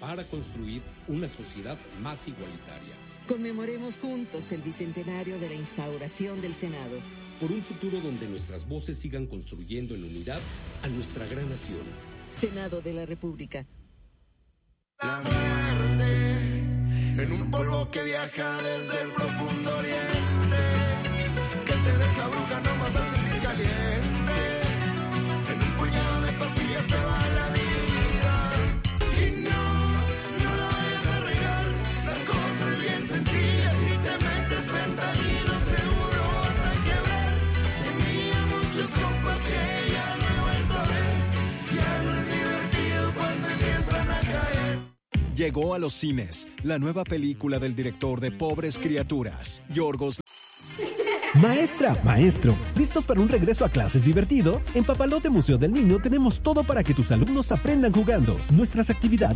para construir una sociedad más igualitaria. Conmemoremos juntos el bicentenario de la instauración del Senado. Por un futuro donde nuestras voces sigan construyendo en unidad a nuestra gran nación. Senado de la República. La muerte en un polvo que viaja desde el profundo oriente, que te deja bruja nomás al sentir caliente. En un puñado de pastillas se va la vida. Y no la vayas a regar. La cosa es bien sencilla. Si te metes fentanilo seguro vas a quebrar. Tenía muchos compas que ya no he vuelto a ver. Ya no es divertido cuando empiezan a caer. Llegó a los cines la nueva película del director de Pobres Criaturas, Yorgos. Maestra, maestro, ¿listos para un regreso a clases divertido? En Papalote Museo del Niño tenemos todo para que tus alumnos aprendan jugando. Nuestras actividades